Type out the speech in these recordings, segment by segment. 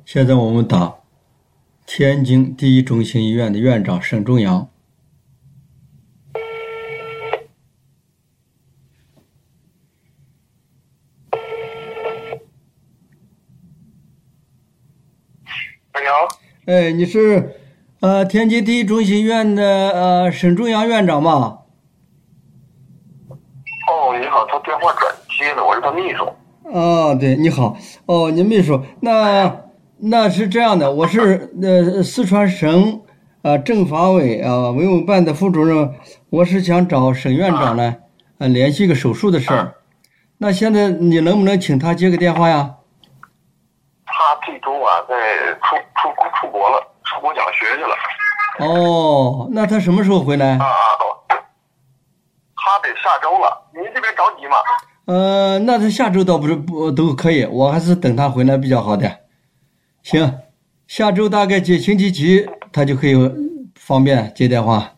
现在我们打天津第一中心医院的院长沈仲阳。 你好。 哎，你是天津第一中心医院的沈仲阳院长吗？ 哦，你好，他电话转接了，我是他秘书。 哦，对，你好。哦，你秘书，那是这样的，我是四川省政法委维务办的副主任，我是想找沈院长呢联系个手术的事儿。那现在你能不能请他接个电话呀？ 他这周在出国了，出国讲学去了。 哦，那他什么时候回来？ 他得下周了。您这边着急吗？ 那他下周倒不都可以，我还是等他回来比较好的。行，下周大概星期几他就可以方便接电话。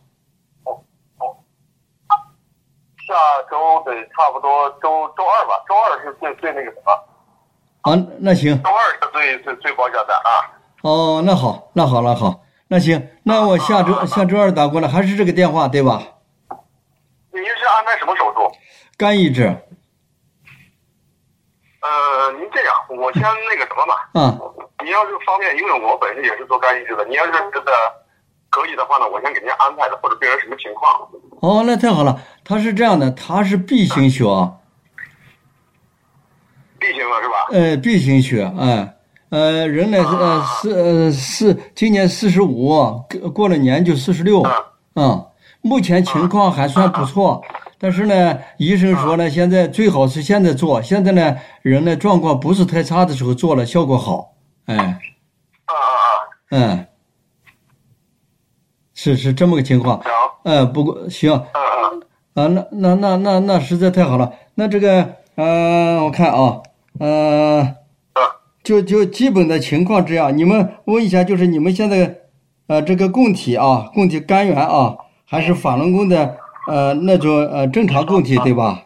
下周得差不多周二吧，周二是最那个什么。 那行。周二是最高价单啊。 哦，那好，那行，那我下周二打过来，还是这个电话对吧？ 您是安排什么手术？ 肝移植。 您这样，我先那个什么吧。你要是方便，因为我本身也是做肝移植的，你要是真的可以的话呢，我先给您安排的，或者病人什么情况。 哦，那太好了，他是这样的，他是 B 型血。 B 型了是吧 ？B 型血，人呢今年45，过了年就46。目前情况还算不错。但是呢，医生说呢，现在最好是现在做。现在呢，人的状况不是太差的时候做了，效果好。是这么个情况。不过行。那实在太好了。那这个我看就基本的情况这样。你们问一下，就是你们现在这个供体肝源还是法轮功的那种正常供体对吧？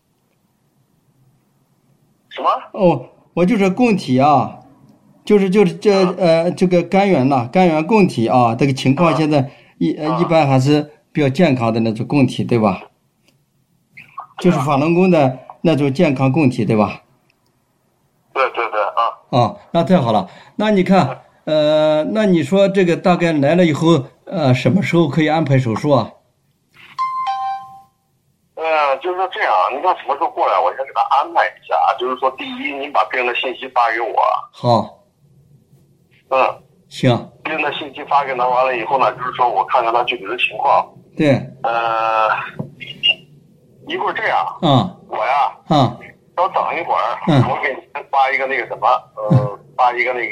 什么？ 哦，我就是供体就是这个肝源肝源供体这个情况现在一般还是比较健康的那种供体对吧？就是法轮功的那种健康供体对吧？ 对那太好了。那你看那你说这个大概来了以后什么时候可以安排手术啊？ 就是说这样，你看什么时候过来，我先给他安排一下。就是说，第一，您把病人的信息发给我。 好。行。 病人的信息发给他完了以后呢，就是说我看看他具体的情况。 对。 一会儿这样。我稍等一会儿。我给您发一个那个什么，发一个那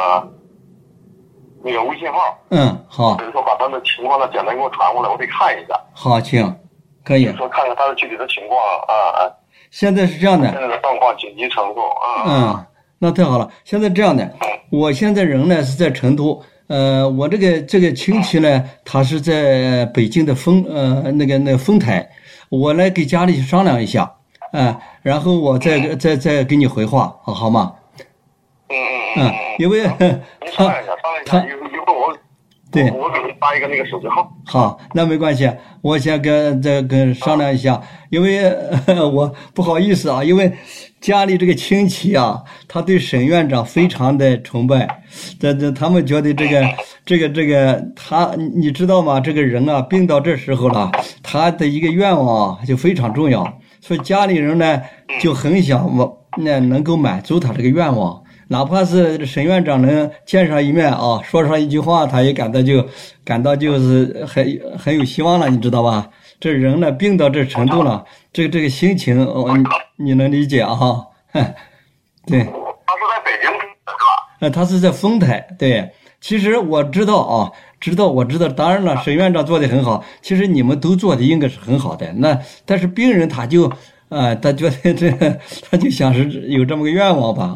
个微信号。 好。 比如说把他的情况呢简单给我传过来，我得看一下。 好，请。可以。 说看看他的具体的情况现在是这样的。 现在的状况紧急程度那太好了。现在这样的，我现在人呢是在成都，我这个亲戚呢，他是在北京的那个丰台，我来给家里商量一下，然后我再给你回话，好吗？因为他一会儿我给你发一个那个手机号。 好，那没关系，我先跟商量一下，因为我不好意思因为家里这个亲戚他对沈院长非常的崇拜，他们觉得这个他，你知道吗？这个人病到这时候了，他的一个愿望就非常重要，所以家里人呢就很想能够满足他这个愿望。哪怕是沈院长能见上一面说上一句话，他也感到就是很有希望了，你知道吧？这人呢病到这程度了，这个心情你能理解对。 他是在北京是吧？ 他是在丰台。对，其实我知道我知道，当然了，沈院长做的很好，其实你们都做的应该是很好的。但是病人他就他觉得他就想是有这么个愿望吧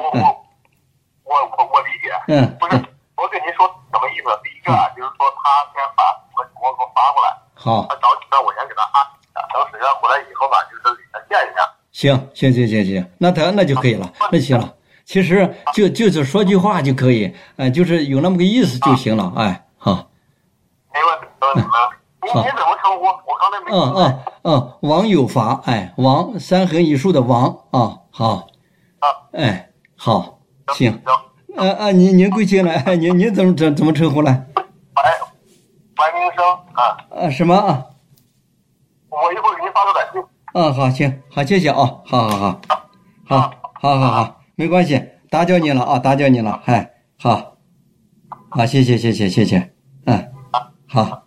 我理解。不是，我跟您说什么意思？第一个就是说他先把什么情况给我发过来。 好。 他着急呢，我先给他安排一下。等沈院回来以后呢，就是给他见一下。 行，那就可以了。那行了， 其实就是说句话就可以，就是有那么个意思就行了，哎，好。 没问题，没问题。您怎么称呼？我刚才没。 王有法，哎，王三横一竖的王啊，好。哎，好，行。您贵姓呢？您怎么称呼呢？ 白明生啊。 什么啊？ 我一会儿给您发个短信。 好，行，好，谢谢啊，好，没关系，打搅你了啊，打搅你了，哎，好，谢谢，好。